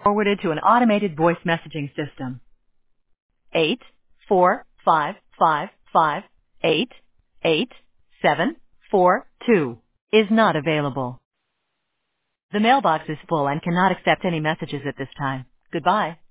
Forwarded to an automated voice messaging system. 84555888742 is not available. The mailbox is full and cannot accept any messages at this time. Goodbye.